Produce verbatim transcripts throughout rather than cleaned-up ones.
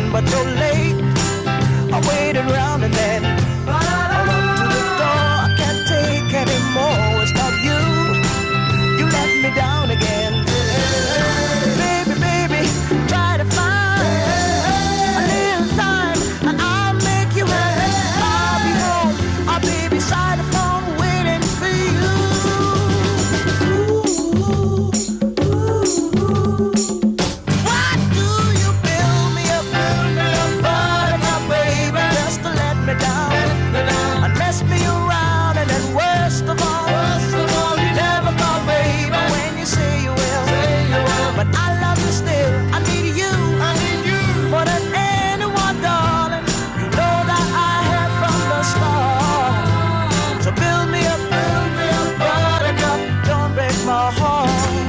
but you're late. I waited around and then I run to the door. I can't take anymore. It's not you. You let me down again. Baby, baby, try to find a little time and I'll make you happy. I'll be home. I'll be beside the phone waiting for you. Ooh, ooh, ooh. Why do you build me up, build me up, buttercup, baby, just to let me down and mess me around, and then worst of all, worst of all, you never call, baby, when you say you will, say you will. But I love you still. I need you, I need you more than anyone, darling. You know that I have from the start. So build me up, build me up, buttercup, don't break my heart.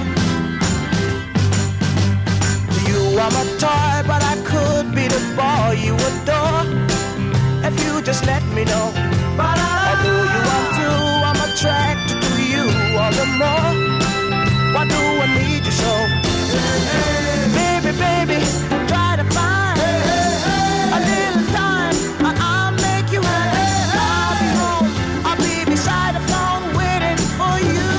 You are my toy, but I could be the boy you adore if you just let me know. Although you are true, I'm attracted to you all the more. Why do I need you so? Baby, baby, try to find a little time and I'll make you happy. I'll be home, I'll be beside the phone waiting for you.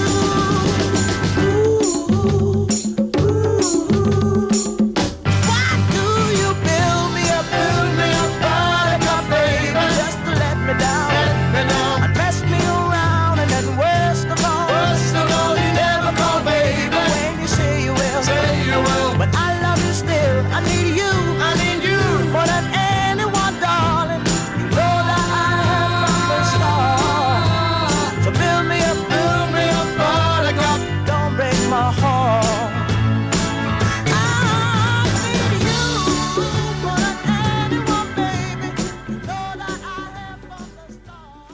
Ooh, ooh, ooh. Why do you build me up, build me up, buttercup, baby, just to let me down and mess me around, and then worst of all, worst of all, you never call, baby, when you say you will, say you will. But I love you still. I need you, I need you more than anyone, darling. You know that I have from the start. So build me up, build me up, buttercup, don't break my heart. I need you more than anyone, baby. You know that I have from the start.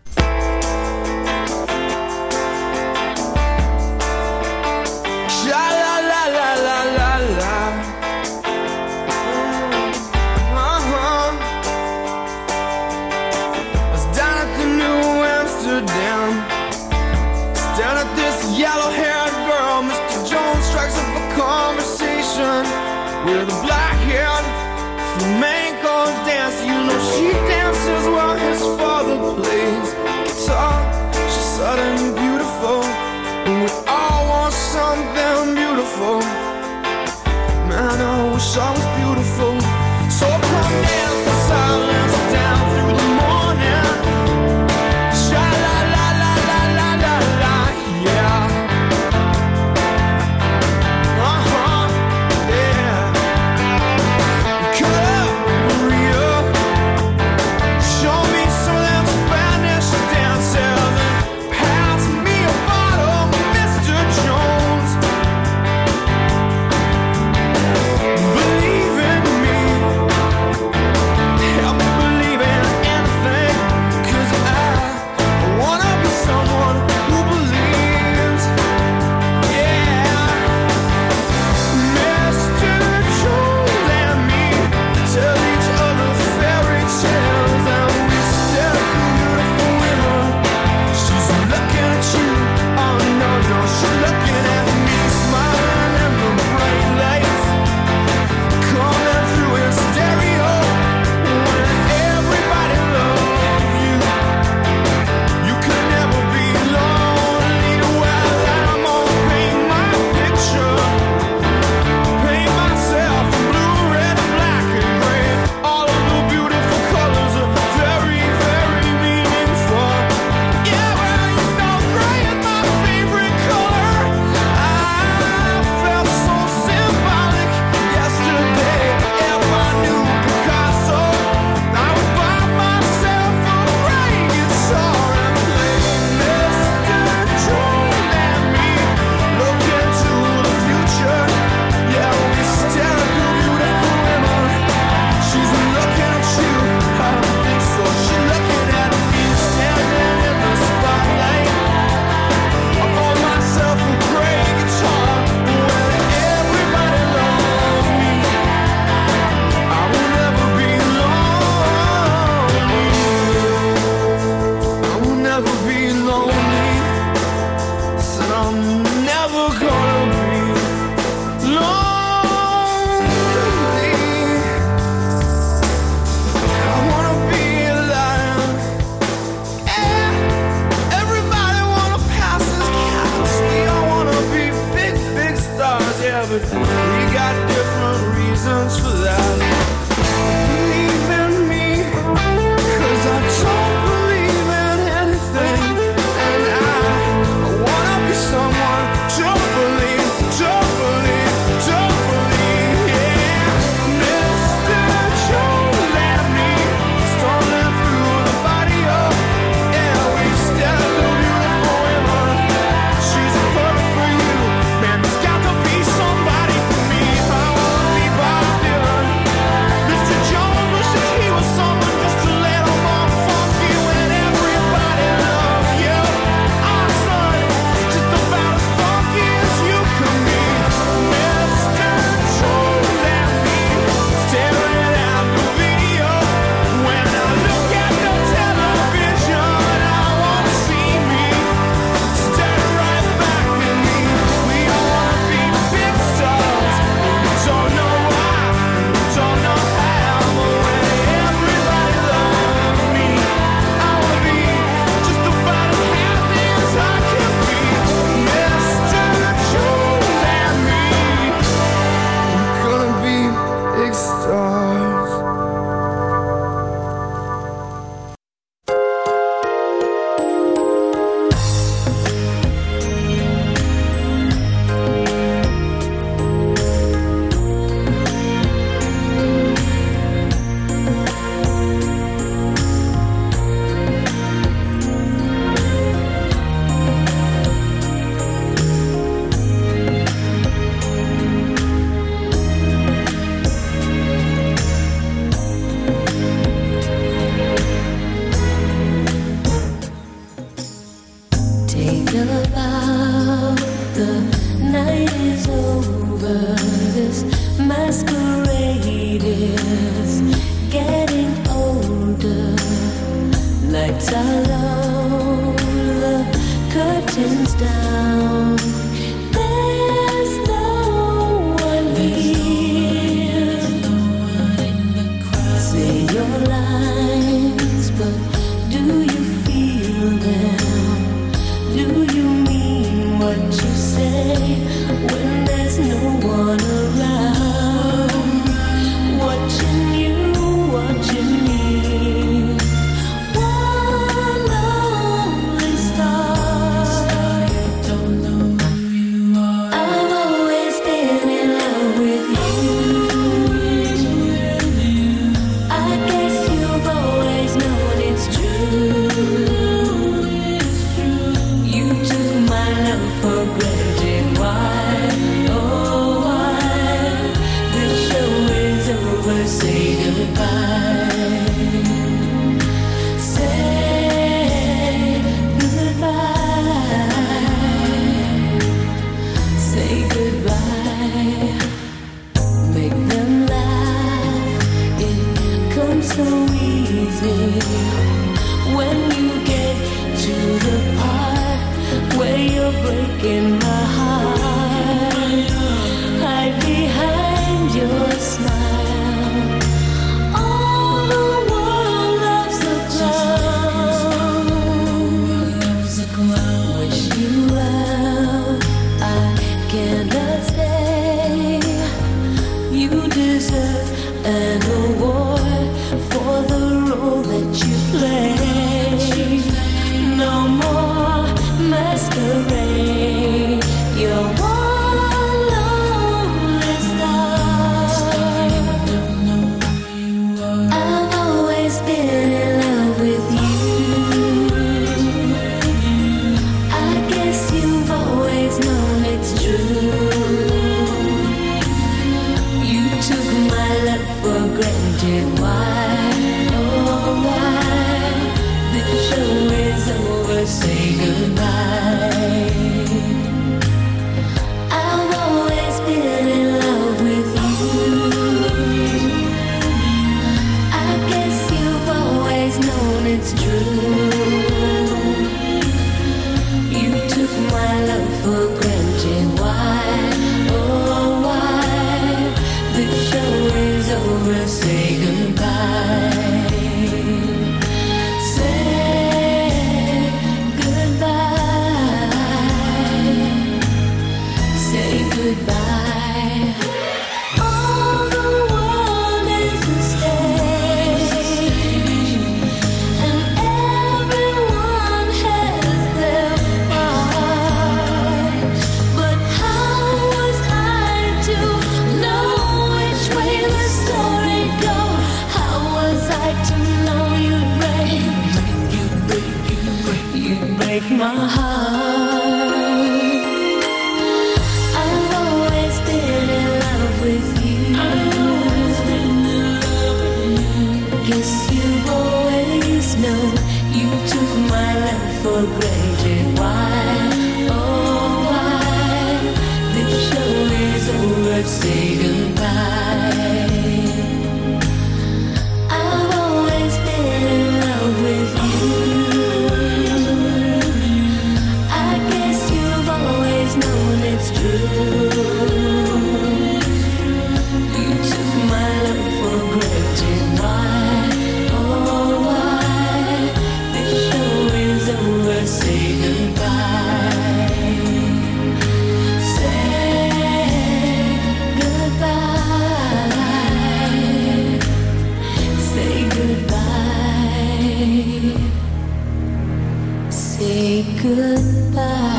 Sha la la la la la la. Uh-huh. I was down at the New Amsterdam, staring at this yellow-haired girl. Mister Jones strikes up a conversation with a black-haired flamenco dancer. You know she dances while his father plays guitar. She's suddenly beautiful, and we all want something beautiful. Man, I wish I was beautiful. So come dance in silence down through the morning. Sha la la la la la la la, yeah. Uh-huh, yeah. Come up, Maria. Show me some of them Spanish dances and pass me a bottle, Mister Jones. Believe in me. got different reasons for that. Believe in me, 'cause I don't believe in anything. And I, I wanna be someone to believe, to believe, to believe, yeah. Mister Joe let me stumbling through the body of, yeah, we still do beautiful women. She's perfect for you, man, there's got to be somebody for me. I wanna be Bob Dylan. Mister Jones wishes he was someone just a little more funky when everybody loves you. Our son is just about as funky as you can be. Mister Jones and me staring at the video. When I look at the television, I wanna see me stare right back at me. We all wanna be big stars. We don't know why, we don't know how, but when everybody loves me, I wanna be just about as happy as I can be. Mister Jones and me, we're gonna be big stars. Take a bow, the night is over. This masquerade is getting older. Lights are low, the curtains down. There's no one here. Say your lines, but do you feel them? Do you mean what you say when there's no one around? Watching you, watching me. One lonely star. Don't know who you are. I've always been in love with you. I guess you've always known it's true. You took my love for granted. Why? Oh, why? The show is over. Say goodbye. Say goodbye. Say goodbye. Make them laugh. It comes so easy when you get to the part where you're breaking my heart. Hide behind your smile. All the world loves a clown. Wish you well. I cannot stay. You deserve an award for the role that you play. No more masquerade. You're one lonely star. I've always been in love with you. I guess you've always known it's true. You took my love for granted. Why? Oh, why? The show is over. Say goodbye. I've always been in love with you. I guess you've always known it's true. You took my love for granted. Why? Oh, why? The show is over. Say goodbye. Say goodbye. my heart. I've always been in love with you. Guess you've always known you took my love for granted. Why, oh why, this show is over, say goodbye. I've always been in love with you. I guess you've always known it's true. You took my love for granted. Why, oh why, this show is over, say goodbye. Say goodbye. Say goodbye. Say goodbye.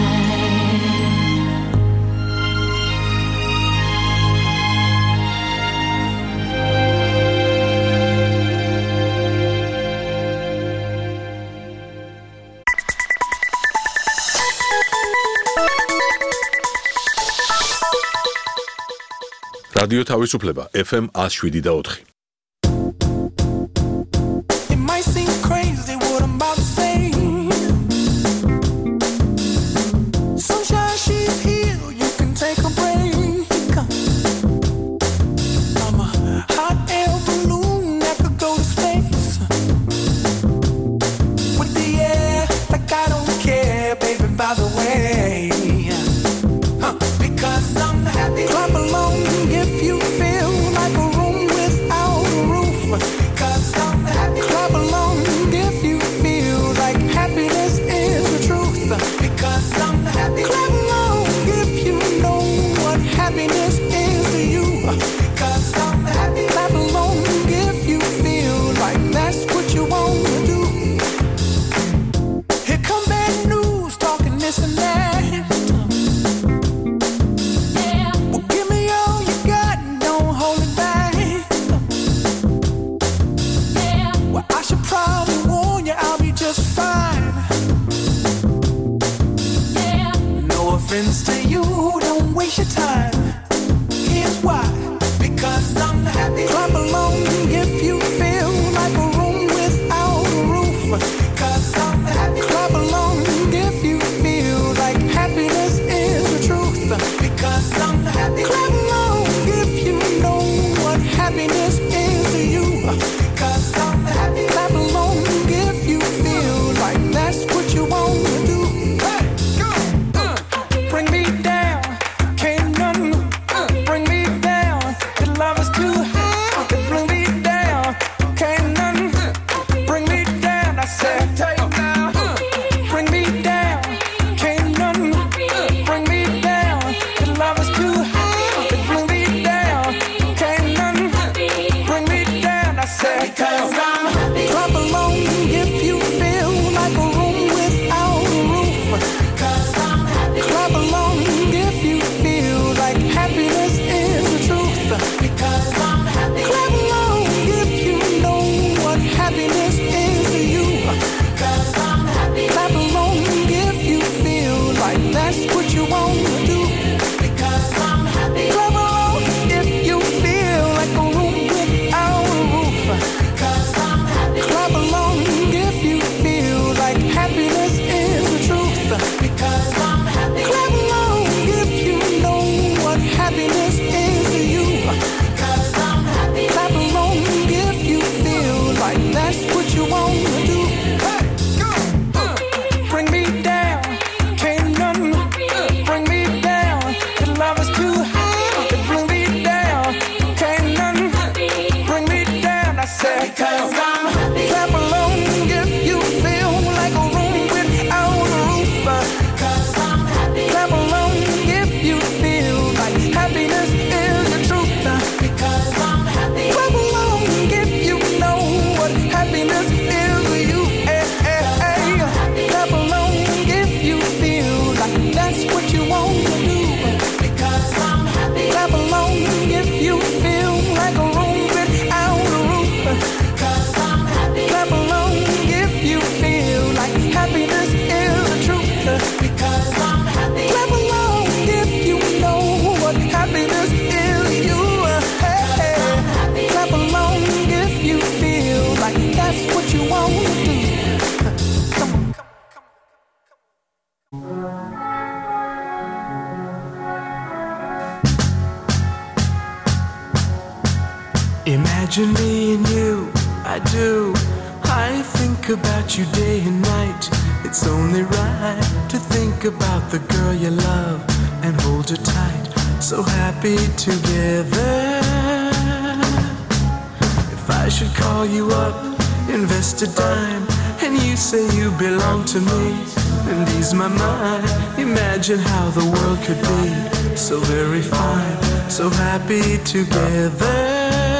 რადიო თავისუფლება ეფ ემ one oh seven და four. It might seem crazy what I'm about to say. Sunshine, she's here, you can take a break. I'm a hot air balloon that could go to space. With the air, like I don't care, baby, by the way. Huh, because I'm happy. Clap along if you feel like a room without Imagine me and you, I do. I think about you day and night. It's only right to think about the girl you love and hold her tight. So happy together. If I should call you up, invest a dime, and you say you belong to me, and ease my mind. Imagine how the world could be so very fine, so happy together.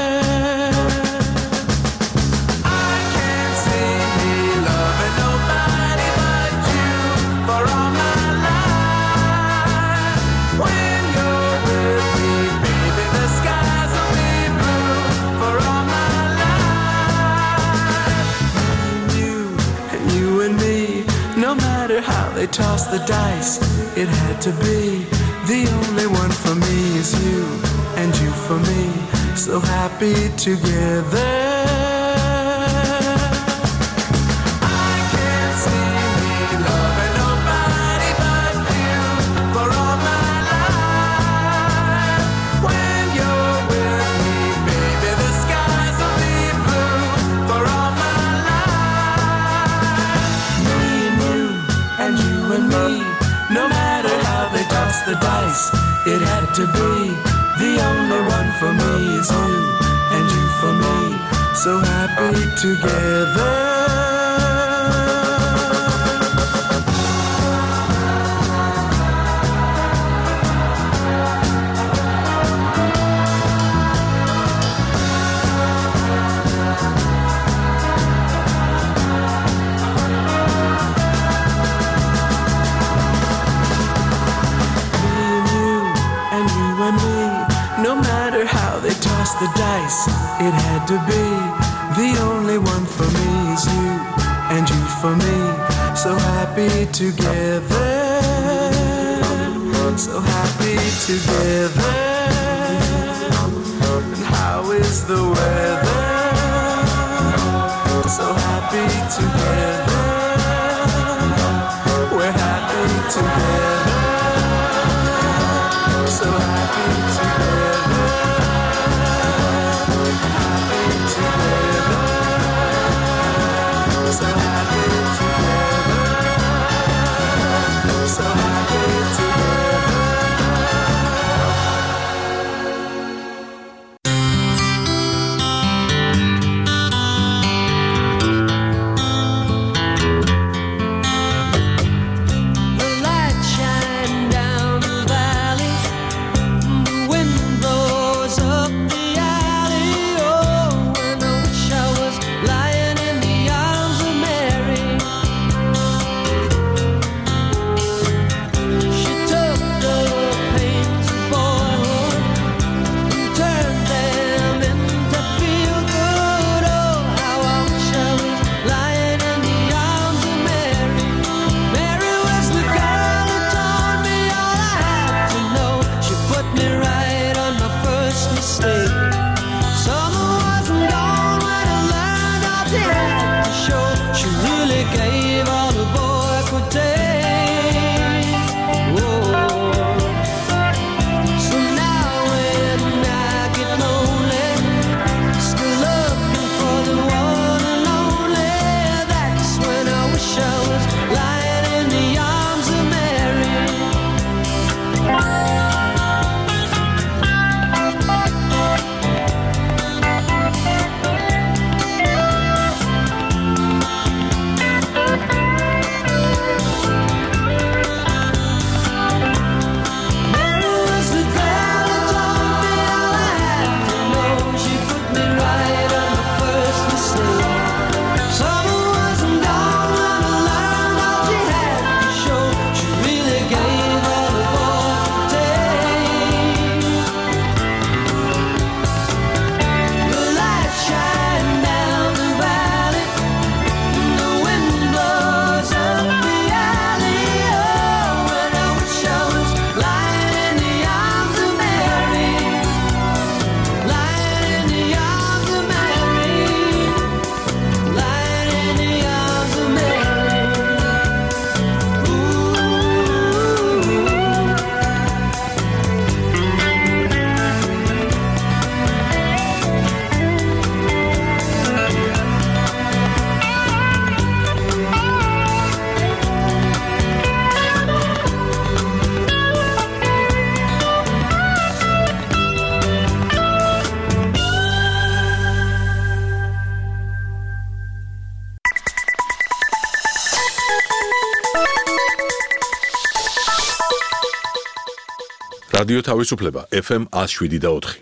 How they toss the dice, it had to be. The only one for me is you, and you for me, so happy together. I can't see me loving nobody but you for all my life. When you're with me, baby, the skies will be blue for all my life. Me and you, and you and me, no matter how they toss the dice, it had to be. The only one for me is you, and you for me, so happy together. The dice, it had to be. The only one for me is you, and you for me, so happy together, so happy together. And how is the weather? So happy together, we're happy together, so happy together. So happy together, so happy together. რადიო თავისუფლება ეფ ემ one oh seven და four.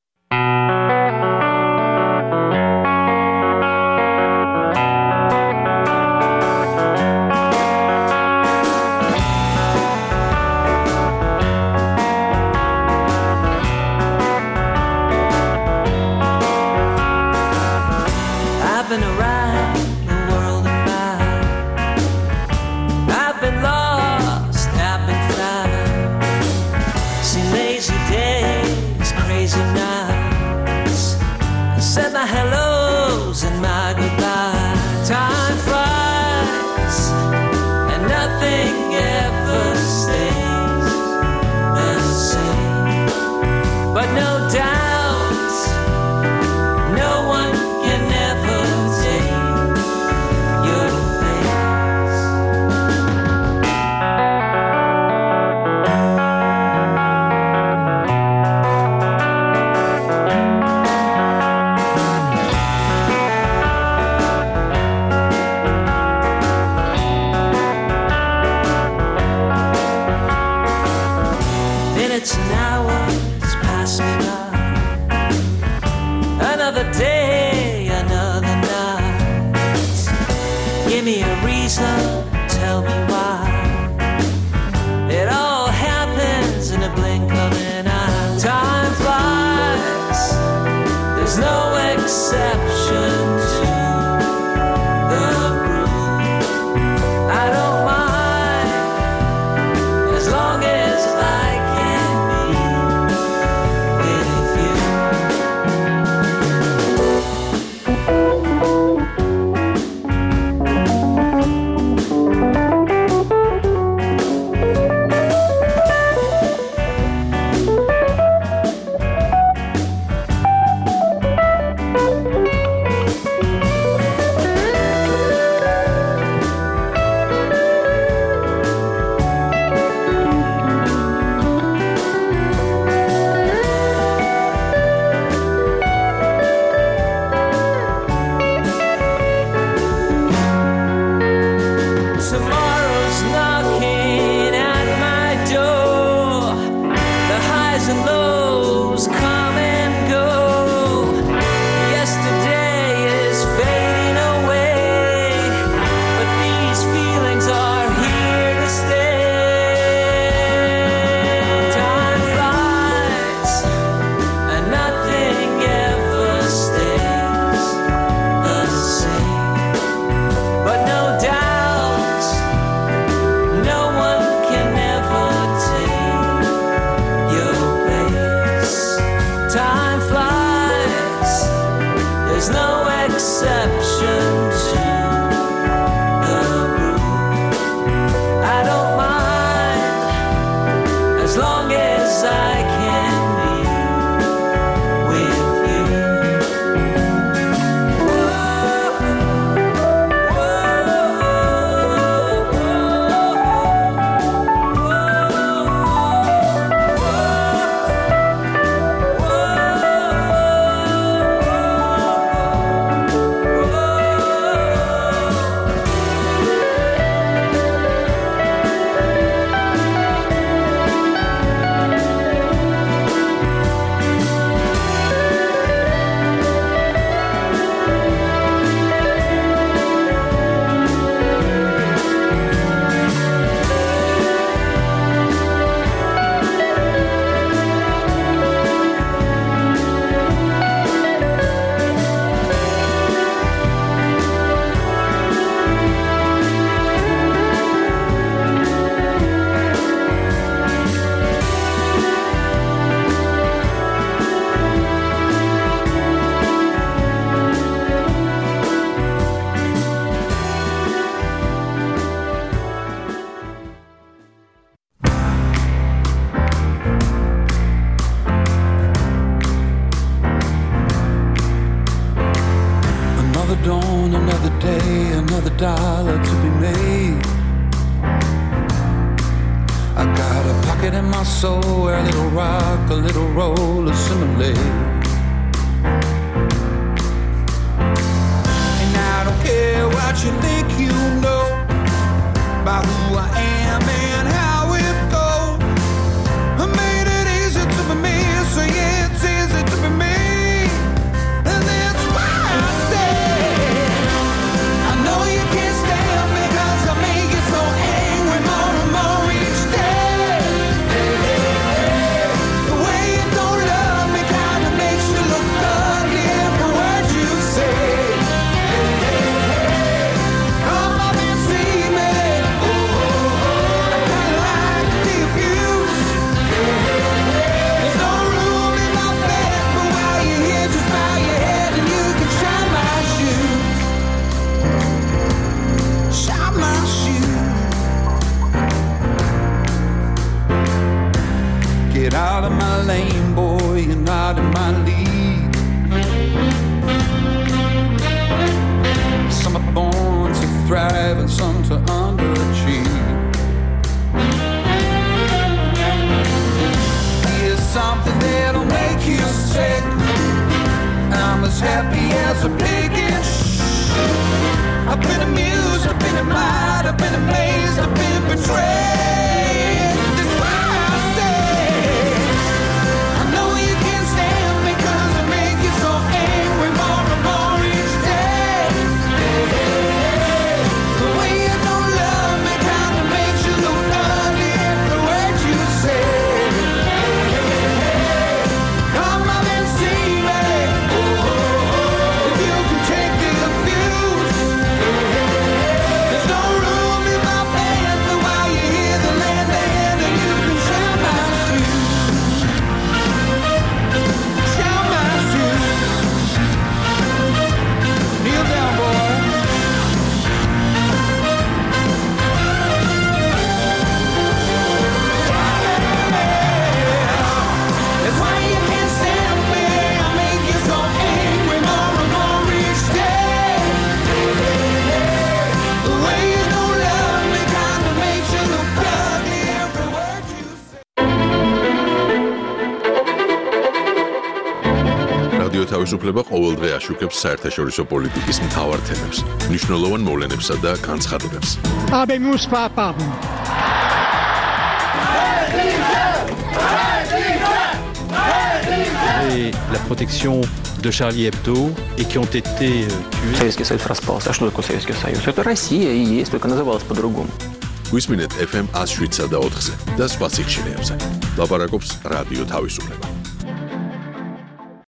I've been around the world and back. I've been lost, I've been found. Seen lazy days, crazy nights. I said my hellos and my goodbyes. Time flies and nothing ever stays the same. But no doubt, no one can ever take your place. Minutes and hours pass me by. Another day, another night. Give me a reason, tell me why. It all happens in a blink of an eye. Time flies, there's no exception to the rule. I don't mind as long as I can be with you. Tomorrow's knocking at my door. The highs and lows come and go. Yesterday is fading away, but these feelings are here to stay. Time flies and nothing ever stays the same. But no doubt, no one can ever take your place. Time flies, there's no exception to the rule. I don't mind as long as I can be with you. Another dawn, another day, another dollar to be made. I got a pocket in my soul where a little rock, a little roll assimilate. And I don't care what you think you know about who I am and how it goes. I made it რადიო თავისუფლება ყოველდღე აშუქებს საერთაშორისო პოლიტიკის მთავარ თემებს, მნიშვნელოვან მოვლენებსა და განცხადებებს. Habemus papam. Et la protection de Charlie Hebdo et qui ont été euh, tués. Советский Союз распался. А что такое Советский Союз? Это Россия и есть, только называлась по-другому. გვისმინეთ ეფ ემ one oh seven და ოთხზე და სხვა სიხშირეებზე. ლაპარაკობს რადიო თავისუფლება.